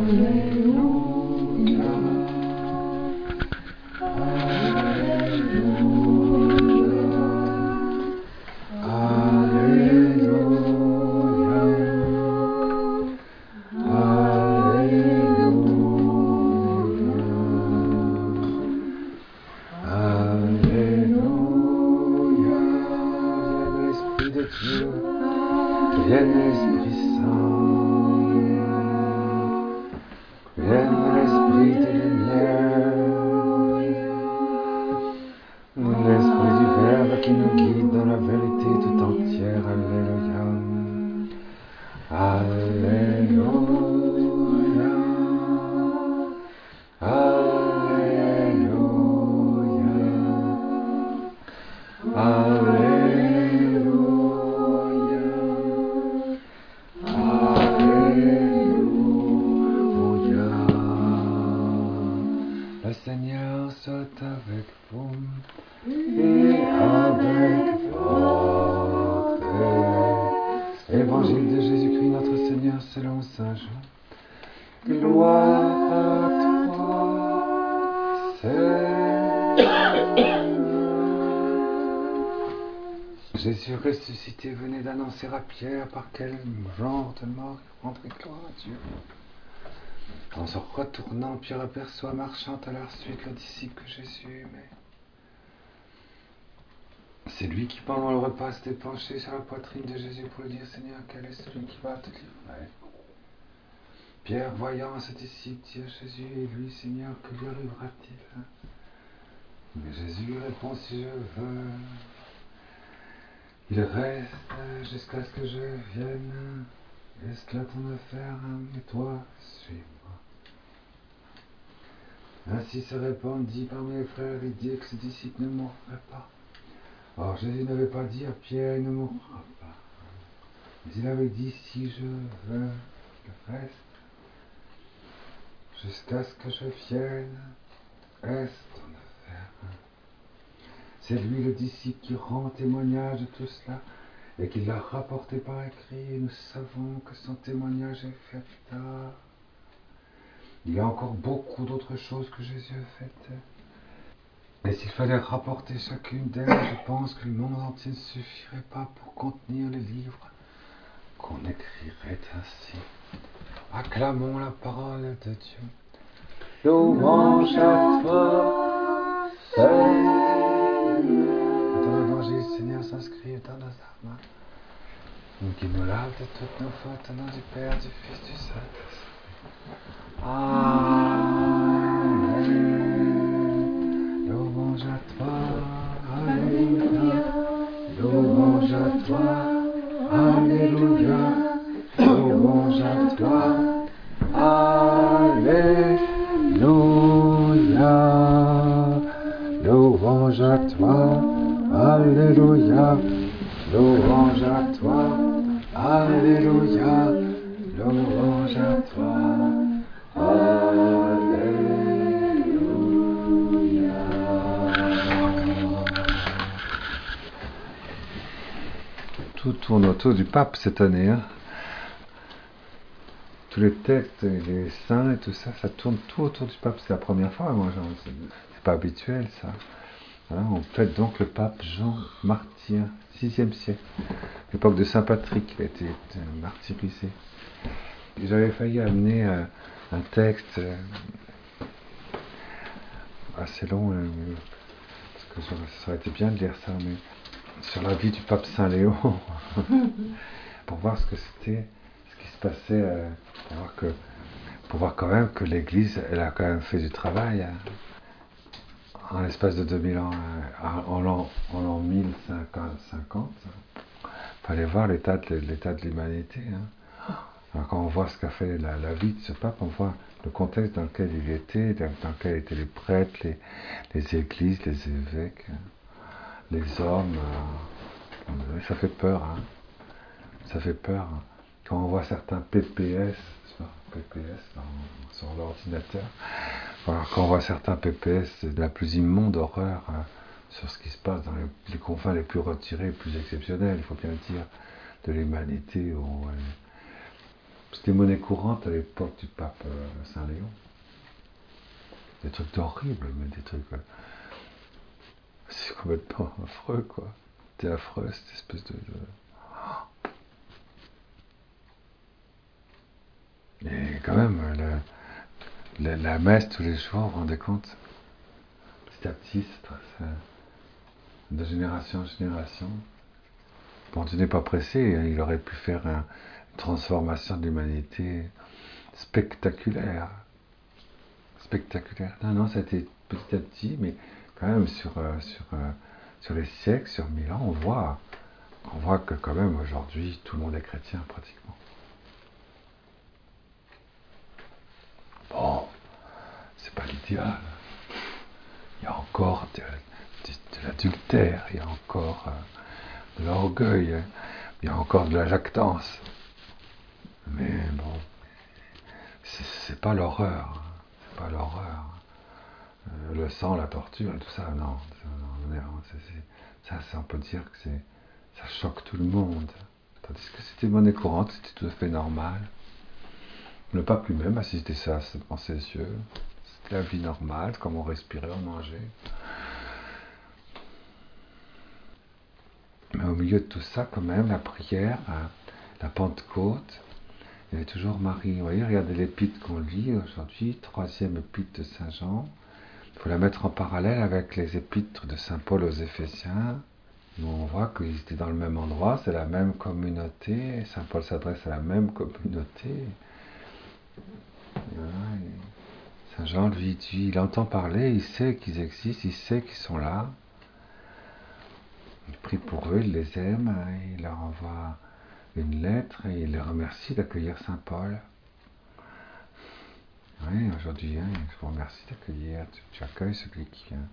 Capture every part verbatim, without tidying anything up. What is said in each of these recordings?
Évangile de Jésus-Christ notre Seigneur selon saint Jean. Gloire à toi, Seigneur. Jésus ressuscité venait d'annoncer à Pierre par quel genre de mort il rendrait gloire à Dieu. En se retournant, Pierre aperçoit marchant à leur suite le disciple que Jésus aimait. C'est lui qui, pendant le repas, s'était penché sur la poitrine de Jésus pour lui dire « Seigneur, quel est celui qui va te livrer ?» Pierre, voyant ce disciple, dit à Jésus « Et lui, Seigneur, que lui arrivera-t-il » Mais Jésus lui répond « Si je veux, il reste jusqu'à ce que je vienne. Est-ce là ton affaire, et toi, suis-moi. » Ainsi se répandit parmi les frères l'idée que ce disciple ne mourrait pas. Or Jésus n'avait pas dit à Pierre, il ne mourra pas. Mais il avait dit, si je veux, le reste, jusqu'à ce que je vienne, est ton affaire. C'est lui le disciple qui rend témoignage de tout cela et qui l'a rapporté par écrit, et nous savons que son témoignage est véritable. Il y a encore beaucoup d'autres choses que Jésus a faites. Et s'il fallait rapporter chacune d'elles, je pense que le monde entier ne suffirait pas pour contenir les livres qu'on écrirait ainsi. Acclamons la parole de Dieu. Louange à toi, Seigneur. Ton évangile, Seigneur, s'inscrit dans nos âmes. Nous qui nous lave de toutes nos fautes, au nom du Père, du Fils, du Saint-Esprit. Amen. Louange à toi, Alléluia. Louange à toi, Alléluia. Louange à toi, Alléluia. Louange à toi, Alléluia. Louange à toi, Alléluia. Louange à toi, Alléluia. Tout tourne autour du pape cette année. Hein. Tous les textes, les saints et tout ça, ça tourne tout autour du pape. C'est la première fois, moi, genre, c'est, c'est pas habituel, ça. Voilà, on fête donc le pape Jean Martyr, sixième siècle, l'époque de Saint Patrick, il a été martyrisé. J'avais failli amener euh, un texte euh, assez long, euh, parce que ça aurait été bien de lire ça, mais sur la vie du pape Saint Léon, pour voir ce que c'était, ce qui se passait, euh, pour, voir que, pour voir quand même que l'Église, elle a quand même fait du travail hein, en l'espace de deux mille ans, euh, en l'an, en l'an mille cinquante. Il fallait voir l'état de, l'état de l'humanité. Hein. Alors quand on voit ce qu'a fait la, la vie de ce pape, on voit le contexte dans lequel il était, dans lequel étaient les prêtres, les, les églises, les évêques, les hommes. Euh, ça fait peur, hein. Ça fait peur. Hein. Quand on voit certains P P S, P P S dans, sur l'ordinateur, alors, quand on voit certains P P S de la plus immonde horreur hein, sur ce qui se passe dans les, les confins les plus retirés, les plus exceptionnels, il faut bien le dire, de l'humanité, où, euh, C'était monnaie courante à l'époque du pape euh, Saint Léon. Des trucs horribles, mais des trucs... Euh, c'est complètement affreux, quoi. C'était affreux, cette espèce de... de... Et quand même, le, la, la messe tous les jours, vous vous rendez compte? Petit à petit, c'est de génération en génération. Bon, Dieu n'est pas pressé, il aurait pu faire un, une transformation de l'humanité spectaculaire. Spectaculaire. Non, non, ça a été petit à petit, mais quand même sur, euh, sur, euh, sur les siècles, sur mille ans, on voit, on voit que quand même aujourd'hui, tout le monde est chrétien pratiquement. Bon, c'est pas l'idéal. Il y a encore de, de, de l'adultère, il y a encore euh, de l'orgueil, il y a encore de la jactance. Mais bon, c'est, c'est pas l'horreur. C'est pas l'horreur. Euh, le sang, la torture et tout ça, non. non, non c'est, c'est, ça, ça, on peut dire que c'est, ça choque tout le monde. Tandis que c'était monnaie courante, c'était tout à fait normal. Le pape lui-même assistait ça devant ses yeux. C'était la vie normale, comme on respirait, on mangeait. Mais au milieu de tout ça, quand même, la prière, la Pentecôte, il y avait toujours Marie. Vous voyez, regardez l'épître qu'on lit aujourd'hui, troisième épître de Saint Jean. Il faut la mettre en parallèle avec les épîtres de Saint Paul aux Éphésiens, où on voit qu'ils étaient dans le même endroit, c'est la même communauté. Saint Paul s'adresse à la même communauté. Voilà, Saint Jean, lui, dit, il entend parler, il sait qu'ils existent, il sait qu'ils sont là. Il prie pour eux, il les aime, il leur envoie une lettre et il les remercie d'accueillir Saint Paul. Oui, aujourd'hui, hein, je vous remercie d'accueillir, tu, tu accueilles celui qui vient.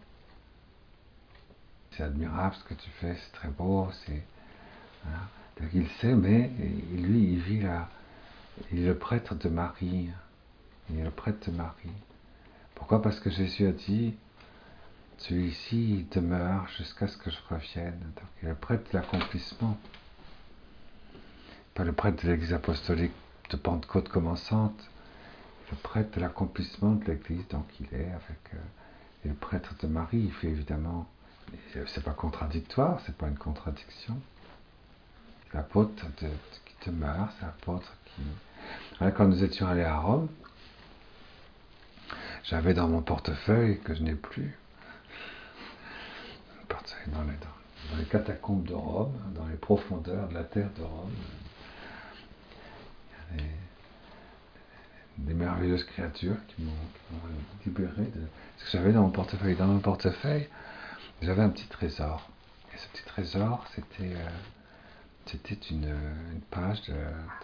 C'est admirable ce que tu fais, c'est très beau, c'est... Voilà. Donc il sait, mais lui, il vit là, il est le prêtre de Marie. Il est le prêtre de Marie. Pourquoi? Parce que Jésus a dit, celui-ci il demeure jusqu'à ce que je revienne. Donc il est le prêtre de l'accomplissement. Pas le prêtre de l'église apostolique de Pentecôte commençante, le prêtre de l'accomplissement de l'église, donc il est avec euh, et le prêtre de Marie, il fait évidemment, c'est pas contradictoire, c'est pas une contradiction. C'est l'apôtre de, de, qui demeure, c'est l'apôtre qui... Alors, quand nous étions allés à Rome, j'avais dans mon portefeuille, que je n'ai plus, un portefeuille dans les, dans, dans les catacombes de Rome, dans les profondeurs de la terre de Rome, il y a des, des merveilleuses créatures qui m'ont, qui m'ont libéré de ce que j'avais dans mon portefeuille. Dans mon portefeuille, j'avais un petit trésor. Et ce petit trésor, c'était, euh, c'était une, une page de, de,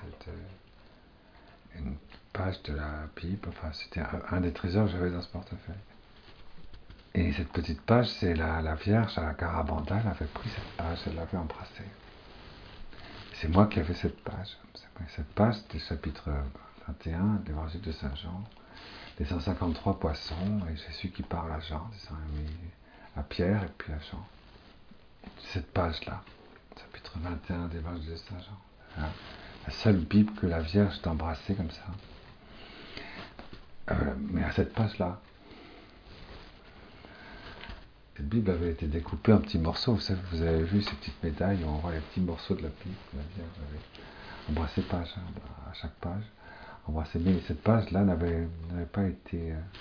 de, une page de la Bible. Enfin, c'était un, un des trésors que j'avais dans ce portefeuille. Et cette petite page, c'est la, la Vierge à la Carabanda, elle avait pris cette page, elle l'avait embrassée. C'est moi qui avais cette page. Cette page, c'était le chapitre vingt et un de l'évangile de Saint Jean, les cent cinquante-trois poissons, et Jésus qui parle à Jean, disant, à Pierre et puis à Jean. Cette page-là, chapitre vingt et un de l'évangile de Saint Jean. Hein, la seule Bible que la Vierge t'embrassait comme ça. Euh, mais à cette page-là, cette Bible avait été découpée en petits morceaux. Vous savez, vous avez vu ces petites médailles où on voit les petits morceaux de la Bible que la Vierge avait embrassé page, hein, à chaque page. Embrassé. Mais cette page-là n'avait, n'avait pas été... Euh,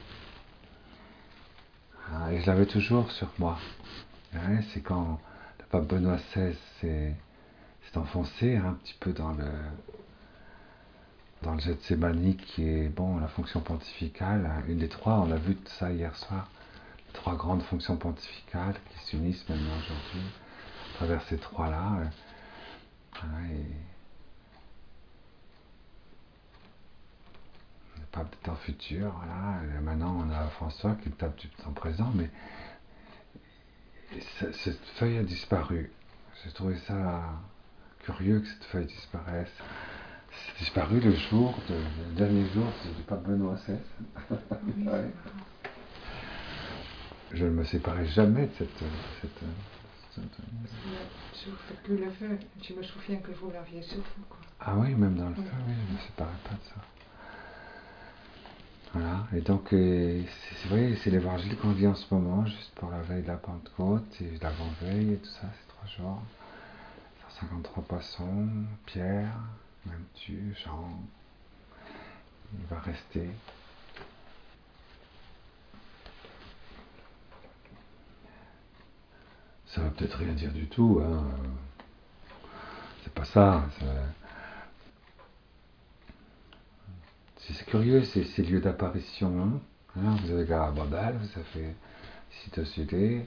hein, et je l'avais toujours sur moi. Hein, c'est quand le pape Benoît seize s'est, s'est enfoncé hein, un petit peu dans le... dans le Gethsémani qui est, bon, la fonction pontificale, hein, une des trois, on a vu ça hier soir, les trois grandes fonctions pontificales qui s'unissent maintenant aujourd'hui, à travers ces trois-là. Euh, voilà, et le pape du temps futur, voilà, et maintenant on a François qui est le pape du temps présent, mais ça, cette feuille a disparu. J'ai trouvé ça curieux que cette feuille disparaisse. C'est disparu le jour, de, le dernier jour du pape Benoît seize. Ouais. Je ne me séparais jamais de cette, cette, Je vous fais plus le feu. Je me souviens que vous l'aviez sur vous, quoi. Ah oui, même dans le Oui. feu, oui, je ne me séparais pas de ça. Voilà, et donc, euh, c'est, c'est vrai, c'est l'évangile qu'on lit en ce moment, juste pour la veille de la Pentecôte, et l'avant-veille, et tout ça, c'est trois jours. cent cinquante-trois poissons, Pierre, même tu, Jean, il va rester. Ça va peut-être rien dire du tout, hein. C'est pas ça. C'est, c'est curieux, ces, ces lieux d'apparition. Hein. Hein, vous avez Garabandal, ça fait Cité-Sudé.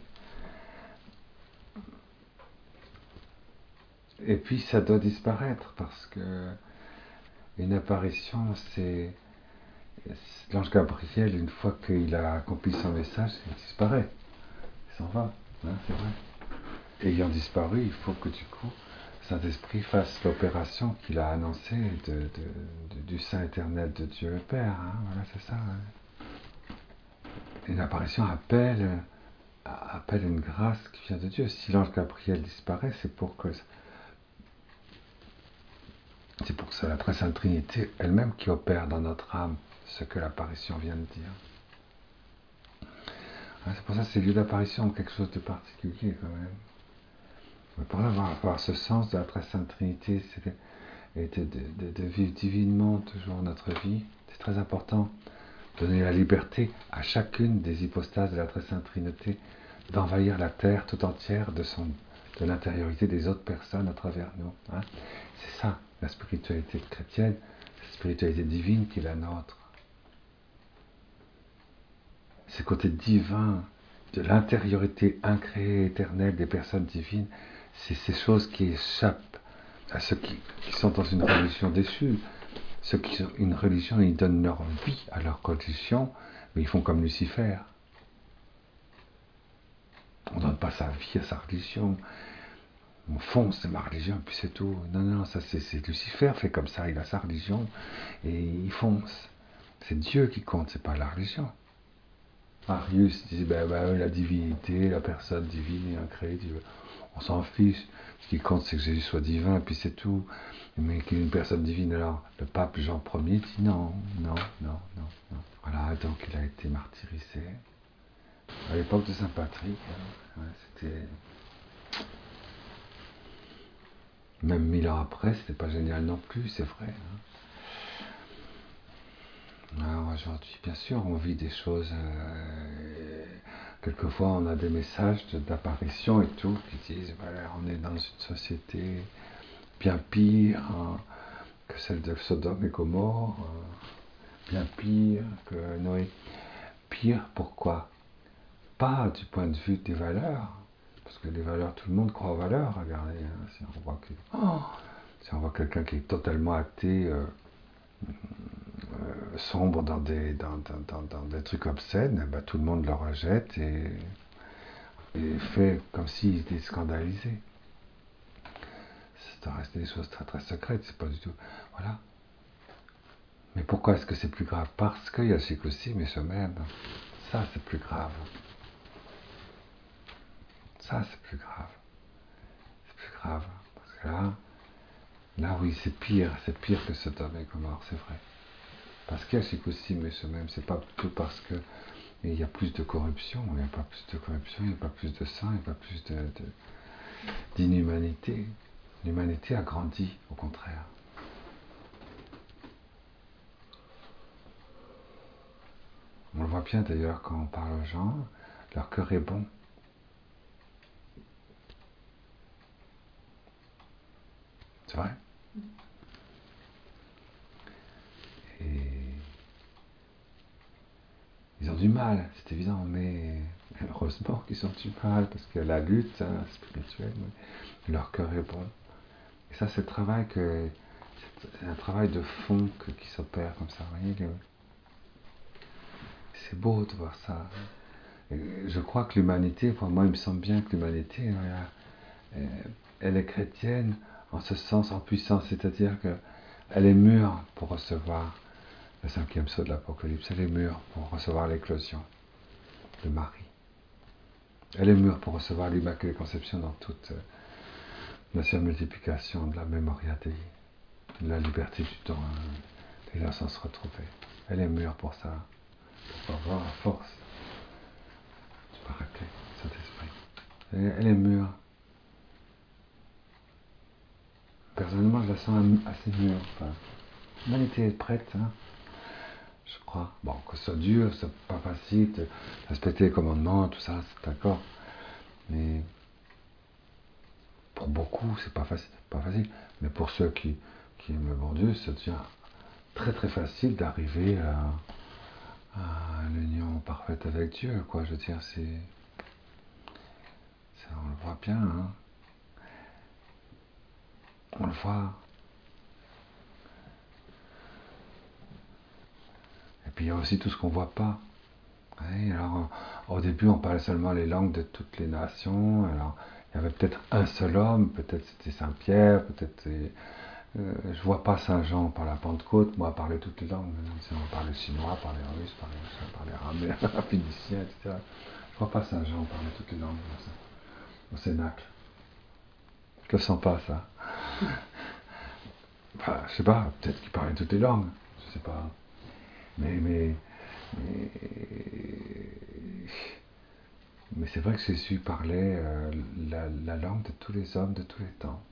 Et puis ça doit disparaître parce que une apparition, c'est, c'est l'ange Gabriel, une fois qu'il a accompli son message, il disparaît. Il s'en va. Hein, c'est vrai. Ayant disparu, il faut que du coup, Saint-Esprit fasse l'opération qu'il a annoncée de, de, de, du Saint éternel de Dieu le Père. Hein, voilà, c'est ça. Hein. Une apparition appelle, appelle une grâce qui vient de Dieu. Si l'ange Gabriel disparaît, c'est pour que c'est pour que c'est la très Sainte Trinité elle-même qui opère dans notre âme ce que l'apparition vient de dire. Hein, c'est pour ça que ces lieux d'apparition ont quelque chose de particulier quand même. Mais pour avoir, avoir ce sens de la très Sainte Trinité, c'est et de, de, de, de vivre divinement toujours notre vie, c'est très important. Donner la liberté à chacune des hypostases de la très Sainte Trinité d'envahir la terre tout entière de, son, de l'intériorité des autres personnes à travers nous. Hein. C'est ça, la spiritualité chrétienne, la spiritualité divine qui est la nôtre. Ce côté divin de l'intériorité incréée, éternelle des personnes divines, c'est ces choses qui échappent à ceux qui, qui sont dans une religion déchue. Ceux qui ont une religion, ils donnent leur vie à leur religion, mais ils font comme Lucifer. On ne donne pas sa vie à sa religion. On fonce, c'est ma religion, et puis c'est tout. Non, non, ça c'est, c'est Lucifer fait comme ça, il a sa religion, et il fonce. C'est Dieu qui compte, c'est pas la religion. Arius disait, ben, ben, la divinité, la personne divine et incréée, on s'en fiche. Ce qui compte, c'est que Jésus soit divin, et puis c'est tout. Mais qu'il y ait une personne divine, alors le pape Jean Ier dit non, non, non, non, non. Voilà, donc il a été martyrisé. À l'époque de Saint-Patrick, hein, ouais, c'était... Même mille ans après, c'était pas génial non plus, c'est vrai. Hein. Alors aujourd'hui, bien sûr, on vit des choses... Euh, quelquefois, on a des messages d'apparition et tout, qui disent, voilà, on est dans une société bien pire hein, que celle de Sodome et Gomorrhe, hein, bien pire que Noé. Pire, pourquoi? Pas du point de vue des valeurs, parce que les valeurs, tout le monde croit aux valeurs, regardez, hein, si on voit que, oh, si on voit quelqu'un qui est totalement athée, euh, euh, sombre dans des, dans, dans, dans, dans des trucs obscènes, bah, tout le monde le rejette et, et fait comme s'il était scandalisé. Ça doit rester des choses très très secrètes, c'est pas du tout... Voilà. Mais pourquoi est-ce que c'est plus grave? Parce qu'il y a le aussi, mais eux-mêmes. Ça, c'est plus grave. Ça, c'est plus grave. C'est plus grave. Parce que là, là, oui, c'est pire. C'est pire que Sodome et Gomorrhe, c'est vrai. Parce qu'il y a le aussi, mais eux-mêmes. C'est pas que parce que il y a plus de corruption. Il n'y a pas plus de corruption, il n'y a pas plus de sang, il n'y a pas plus de, de, d'inhumanité. L'humanité a grandi, au contraire. On le voit bien d'ailleurs quand on parle aux gens, leur cœur est bon. C'est vrai. Et ils ont du mal, c'est évident, mais heureusement qu'ils ont du mal, parce que la lutte hein, spirituelle, leur cœur est bon. Et ça, c'est le travail que, c'est un travail de fond que, qui s'opère comme ça. Vous voyez, c'est beau de voir ça. Et je crois que l'humanité, pour moi, il me semble bien que l'humanité, voilà, elle est chrétienne en ce sens, en puissance, c'est-à-dire qu'elle est mûre pour recevoir le cinquième sceau de l'Apocalypse, elle est mûre pour recevoir l'éclosion de Marie. Elle est mûre pour recevoir l'Immaculée Conception dans toute euh, la surmultiplication de la mémoria Dei, de la liberté du temps, hein, des innocents retrouvés. Elle est mûre pour ça, pour avoir la force du Paraclet, Saint-Esprit. Elle, elle est mûre. Personnellement, je la sens assez mûre. Enfin, l'humanité est prête, hein, je crois. Bon, que ce soit dur, c'est pas facile, de respecter les commandements, tout ça, c'est d'accord. Mais pour beaucoup, c'est pas facile, pas facile. Mais pour ceux qui, qui aiment le bon Dieu, ça devient très très facile d'arriver à, à l'union parfaite avec Dieu, quoi. Je veux dire, c'est, c'est on le voit bien, hein. On le voit. Et puis il y a aussi tout ce qu'on voit pas. Oui, alors, au début, on parlait seulement les langues de toutes les nations. Alors, il y avait peut-être un seul homme, peut-être c'était Saint-Pierre, peut-être. Euh, je vois pas Saint-Jean par la Pentecôte, moi, parler toutes les langues. On parlait chinois, parler russe, parler parler arabe, phénicien, et cetera. Je vois pas Saint-Jean parler toutes les langues au Cénacle. Je le sens pas, ça. Enfin, je sais pas, peut-être qu'il parlait toutes les langues, je sais pas. Mais, mais, mais, mais c'est vrai que Jésus parlait euh, la, la langue de tous les hommes de tous les temps.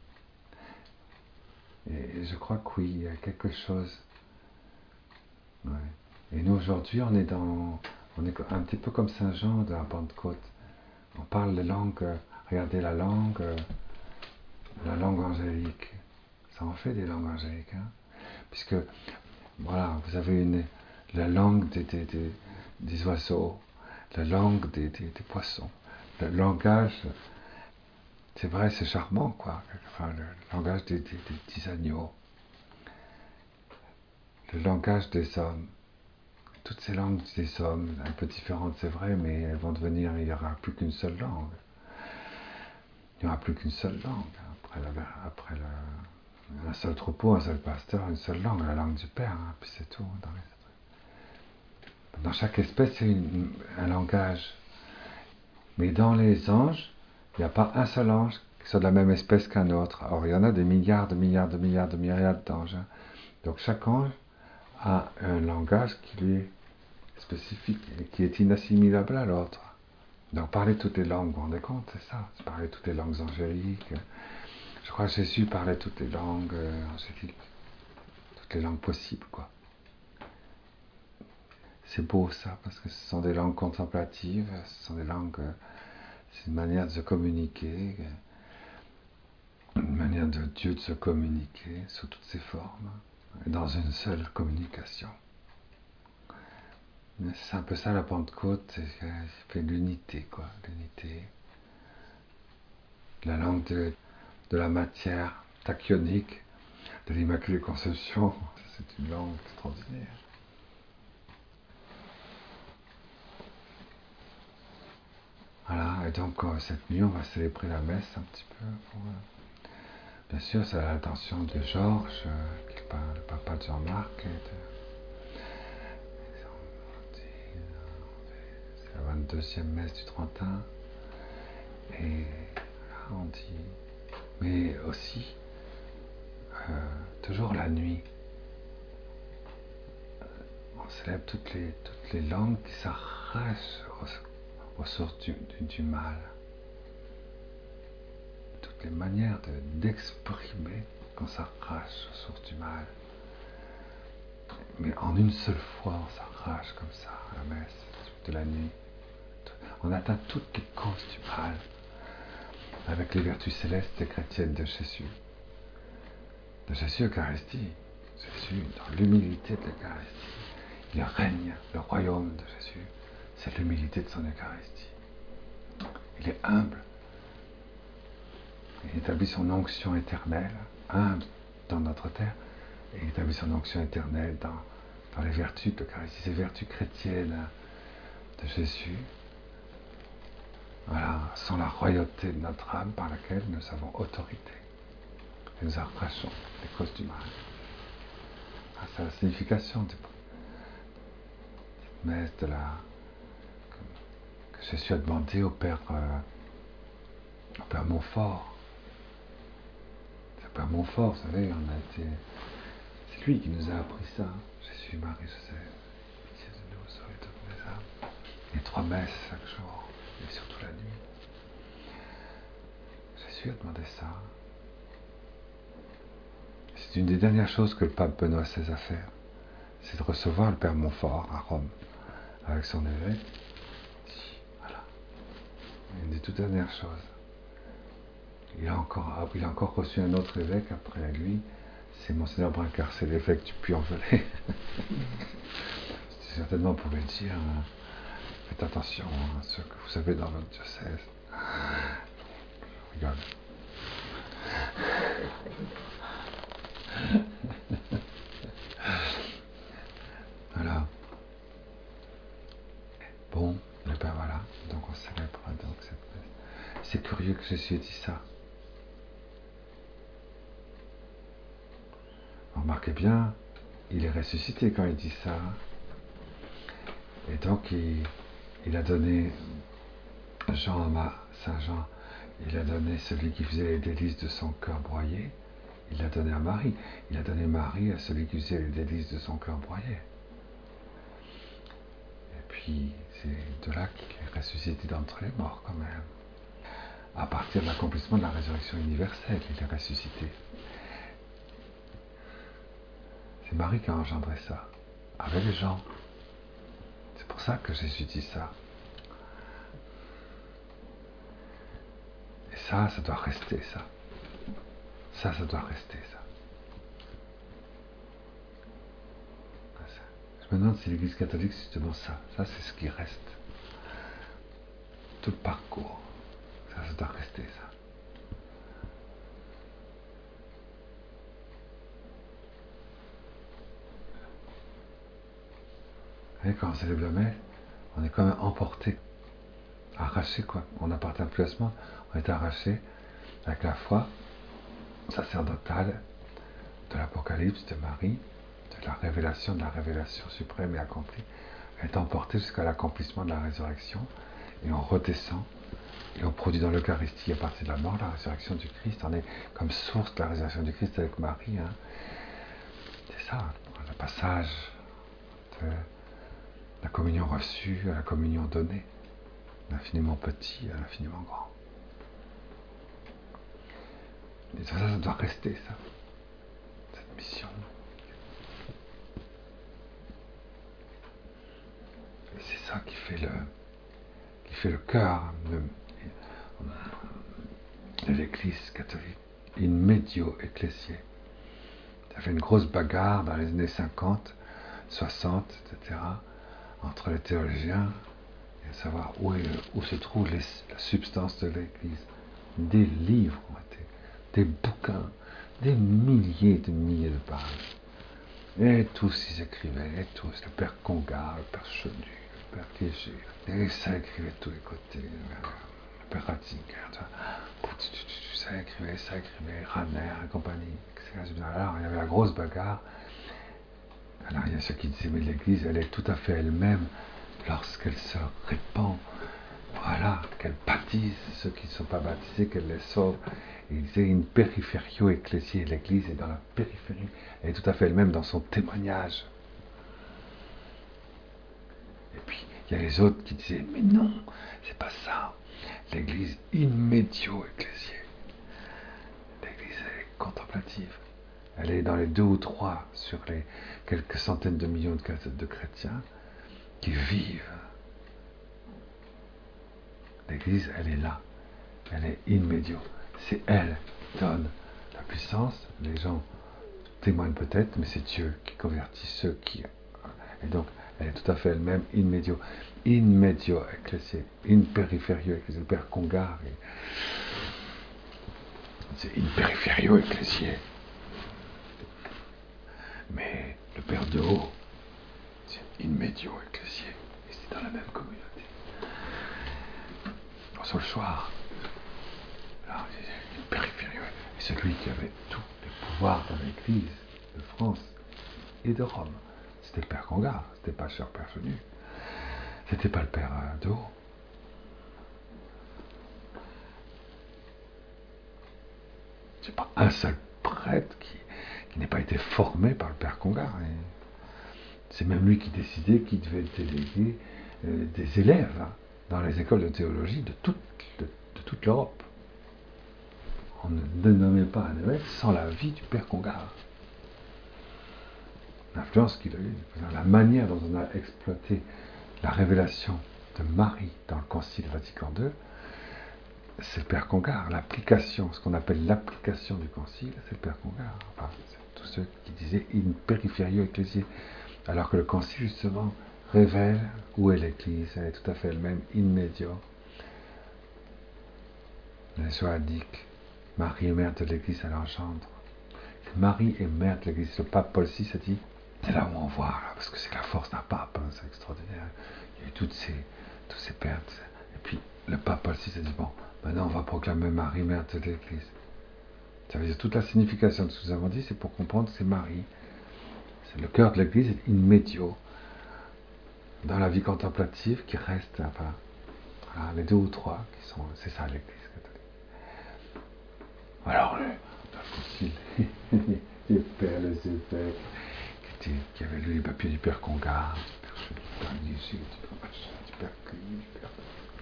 Et je crois que oui, il y a quelque chose. Ouais. Et nous aujourd'hui, on est dans, on est un petit peu comme Saint Jean de la Pentecôte. On parle les langues. Euh, regardez la langue, euh, la langue angélique. Ça en fait des langues angéliques, hein. Puisque voilà, vous avez une, la langue des, des, des, des oiseaux, la langue des, des, des poissons, le langage. C'est vrai, c'est charmant, quoi. Enfin, le langage des, des, des petits agneaux, le langage des hommes. Toutes ces langues des hommes, un peu différentes, c'est vrai, mais elles vont devenir, il n'y aura plus qu'une seule langue. Il n'y aura plus qu'une seule langue. Après, la, après la, un seul troupeau, un seul pasteur, une seule langue, la langue du Père, hein, puis c'est tout. Dans, les, dans chaque espèce, il y a une, un langage. Mais dans les anges, il n'y a pas un seul ange qui soit de la même espèce qu'un autre. Or, il y en a des milliards, de milliards, de milliards, de milliards d'anges. Hein. Donc, chaque ange a un langage qui lui est spécifique et qui est inassimilable à l'autre. Donc, parler toutes les langues, vous vous rendez compte, c'est ça, c'est parler toutes les langues angéliques. Je crois que Jésus parlait toutes les langues euh, angéliques, toutes les langues possibles, quoi. C'est beau, ça, parce que ce sont des langues contemplatives, ce sont des langues... Euh, c'est une manière de se communiquer, une manière de Dieu de se communiquer sous toutes ses formes, dans une seule communication. C'est un peu ça la Pentecôte, c'est fait l'unité, quoi, l'unité. La langue de, de la matière tachyonique, de l'Immaculée Conception, c'est une langue extraordinaire. Voilà, et donc euh, cette nuit, on va célébrer la messe un petit peu. Pour, euh, bien sûr, c'est à l'attention de Georges, euh, qui est le papa de Jean-Marc. Et de, c'est la vingt-deuxième messe du trente et un. Et là, on dit. Mais aussi, euh, toujours la nuit, on célèbre toutes les, toutes les langues qui s'arrachent aux, aux sources du, du, du mal. Toutes les manières de, d'exprimer qu'on s'arrache aux sources du mal. Mais en une seule fois, on s'arrache comme ça à la messe de la nuit. On atteint toutes les causes du mal avec les vertus célestes et chrétiennes de Jésus. De Jésus Eucharistie. Jésus, dans l'humilité de l'Eucharistie, il règne, le royaume de Jésus. C'est l'humilité de son Eucharistie. Il est humble. Il établit son onction éternelle, humble dans notre terre, et il établit son onction éternelle dans, dans les vertus de l'Eucharistie, ces vertus chrétiennes de Jésus. Voilà, sont la royauté de notre âme par laquelle nous avons autorité. Et nous arrachons les causes du mal. Ah, c'est la signification de cette messe de la, que, que Jésus a demandé au Père, euh, au Père Montfort. C'est le Père Montfort, vous savez, on a été... C'est lui qui nous a appris ça. Jésus, Marie, Joseph, pitié de nous, sauvez toutes mes âmes. Les trois messes chaque jour, et surtout la nuit. Jésus a demandé ça. C'est une des dernières choses que le pape Benoît seize a fait. C'est de recevoir le Père Montfort à Rome, avec son évêque. Voilà. Une des toutes dernières choses. Il a encore, il a encore reçu un autre évêque après lui, c'est Monseigneur Brincard, c'est l'évêque du Puy-en-Velay. Certainement, vous pouvez le dire, hein. Faites attention hein, à ce que vous savez dans votre diocèse. Je rigole. Voilà. Bon, et ben voilà, donc on célèbre donc cette messe. C'est curieux que Jésus ait dit ça. Remarquez bien, il est ressuscité quand il dit ça. Et donc il, il a donné Jean à Saint Jean, il a donné celui qui faisait les délices de son cœur broyé, il l'a donné à Marie. Il a donné Marie à celui qui faisait les délices de son cœur broyé. Et puis c'est de là qu'il est ressuscité d'entre les morts quand même. À partir de l'accomplissement de la résurrection universelle, il est ressuscité. C'est Marie qui a engendré ça, avec les gens. C'est pour ça que Jésus dit ça. Et ça, ça doit rester, ça. Ça, ça doit rester, ça. Je me demande si l'Église catholique, c'est justement ça. Ça, c'est ce qui reste. Tout le parcours. Ça, ça doit rester, ça. Et quand on célèbre la messe, on est quand même emporté, arraché, quoi. On n'appartient plus à ce monde, on est arraché avec la foi sacerdotale de l'Apocalypse de Marie, de la révélation, de la révélation suprême et accomplie. On est emporté jusqu'à l'accomplissement de la résurrection, et on redescend, et on produit dans l'Eucharistie, à partir de la mort, la résurrection du Christ. On est comme source de la résurrection du Christ avec Marie. Hein. C'est ça, le passage de la communion reçue à la communion donnée, l'infiniment petit à l'infiniment grand. Et ça, ça doit rester, ça, cette mission. Et c'est ça qui fait le, qui fait le cœur de, de l'Église catholique, in medio ecclesiae. Ça fait une grosse bagarre dans les années cinquante, soixante, et cetera, entre les théologiens, et à savoir où, est, où se trouve les, la substance de l'Église. Des livres ont été, des bouquins, des milliers de milliers de pages. Et tous ils écrivaient, et tous, le père Congar, le père Chenu, le père Léger, et ça écrivait de tous les côtés, le père Ratzinger, ça écrivait, ça écrivait, Raner et compagnie, et cetera. Alors il y avait la grosse bagarre. Alors il y a ceux qui disaient, mais l'Église, elle est tout à fait elle-même lorsqu'elle se répand, voilà, qu'elle baptise ceux qui ne sont pas baptisés, qu'elle les sauve. Il disait une périphério ecclésiae, l'Église est dans la périphérie, elle est tout à fait elle-même dans son témoignage. Et puis il y a les autres qui disaient, mais non, c'est pas ça, l'Église in medio ecclésiae, l'Église elle est contemplative. Elle est dans les deux ou trois sur les quelques centaines de millions de, de chrétiens qui vivent. L'Église, elle est là. Elle est in medio. C'est elle qui donne la puissance. Les gens témoignent peut-être, mais c'est Dieu qui convertit ceux qui... Et donc, elle est tout à fait elle-même in medio. In medio ecclesiae. In peripherio ecclesiae. Le père Congar. C'est in peripherio ecclesiae. Mais le Père de haut, c'est in medio ecclesiae, et c'est dans la même communauté. Sur le soir, alors, une périphérie, et celui qui avait tous les pouvoirs dans l'Église de France et de Rome, c'était le Père Congar, c'était pas le Cher Père Chenu, c'était pas le Père de haut, C'est pas un seul prêtre qui, qui n'ait pas été formé par le Père Congar. Et c'est même lui qui décidait qui devait déléguer euh, des élèves hein, dans les écoles de théologie de toute, de, de toute l'Europe. On ne dénommait pas un évêque sans la vie du Père Congar. L'influence qu'il a eue, la manière dont on a exploité la révélation de Marie dans le Concile Vatican deux, c'est le Père Congar. L'application, ce qu'on appelle l'application du Concile, c'est le Père Congar. Enfin, c'est tous ceux qui disaient in peripherio ecclésiae. Alors que le Concile, justement, révèle où est l'Église. Elle est tout à fait elle-même, in medio. Les joies dit que Marie est mère de l'Église, elle engendre. Marie est mère de l'Église. Le pape Paul six a dit, c'est là où on voit, là, parce que c'est la force d'un pape, hein, c'est extraordinaire. Il y a eu toutes ces, toutes ces pertes. Et puis, le pape Paul six a dit, bon, maintenant on va proclamer Marie, mère de l'Église. Ça veut dire toute la signification de ce que nous avons dit, c'est pour comprendre que c'est Marie. C'est le cœur de l'Église, est in medio, dans la vie contemplative qui reste, enfin, voilà, les deux ou trois qui sont, c'est ça l'Église catholique. Alors, le, le concile, les pères, les évêques, qui, étaient, qui avaient lu les papiers du Père Congar, du Père Ligier, du Père Machin, du Père Cuny, du Père...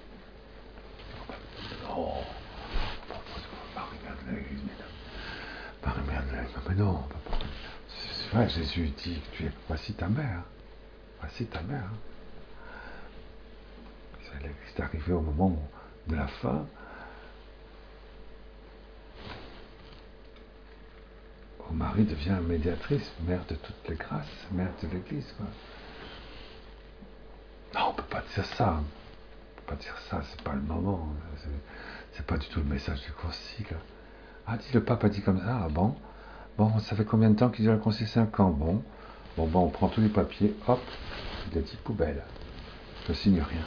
Non, Marie mère de l'Église, Marie mère de l'Église, mais non, c'est vrai, Jésus dit que tu es, voici ta mère, voici ta mère. L'Église est arrivée au moment de la fin, où Marie devient médiatrice, mère de toutes les grâces, mère de l'Église. Quoi. Non, on ne peut pas dire ça. On ne peut pas dire ça, c'est pas le moment. C'est, c'est pas du tout le message du concile. Ah, dit, le pape a dit comme ça, ah bon, bon, ça fait combien de temps qu'il dure le concile? Cinq ans. Bon, bon, bon, on prend tous les papiers, hop, il a dit poubelle. Je ne signe rien.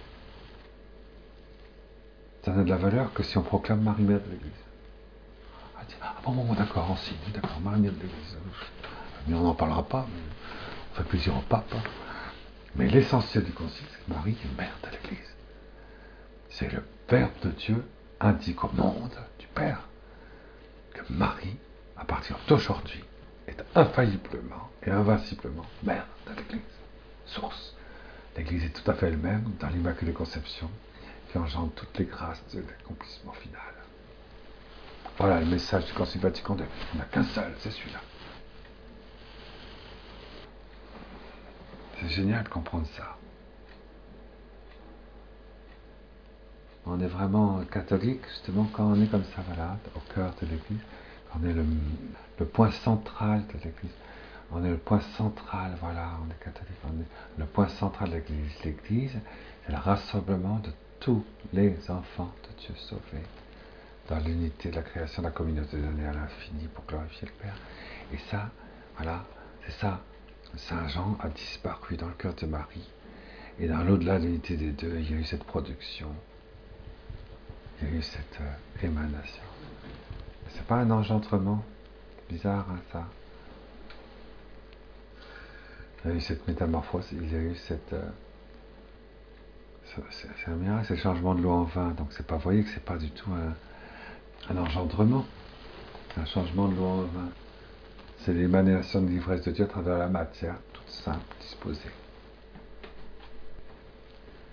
Ça n'a de la valeur que si on proclame Marie mère de l'Église. Ah, dit, ah bon, bon, d'accord, on signe, d'accord, Marie mère de l'Église. Mais on n'en parlera pas, mais on fait plaisir au pape. Hein. Mais l'essentiel du concile, c'est que Marie est mère de l'Église. C'est le Verbe de Dieu indique au monde du Père que Marie, à partir d'aujourd'hui, est infailliblement et invinciblement mère de l'Église. Source. L'Église est tout à fait elle-même dans l'Immaculée Conception qui engendre toutes les grâces de l'accomplissement final. Voilà le message du Concile Vatican deux. Il n'y en a qu'un seul, c'est celui-là. C'est génial de comprendre ça. On est vraiment catholique, justement, quand on est comme ça, voilà, au cœur de l'Église. Quand on est le, le point central de l'Église. On est le point central, voilà, on est catholique. On est le point central de l'Église. L'Église, c'est le rassemblement de tous les enfants de Dieu sauvés dans l'unité de la création de la communauté donnée à l'infini pour glorifier le Père. Et ça, voilà, c'est ça. Saint Jean a disparu dans le cœur de Marie. Et dans l'au-delà de l'unité des deux, il y a eu cette production. Il y a eu cette euh, émanation. C'est pas un engendrement bizarre, hein, ça. Il y a eu cette métamorphose, il y a eu cette... Euh, c'est, c'est un miracle, c'est le changement de l'eau en vin. Donc c'est pas, vous voyez que c'est pas du tout un, un engendrement. C'est un changement de l'eau en vin. C'est l'émanation de l'ivresse de Dieu à travers la matière, toute simple, disposée.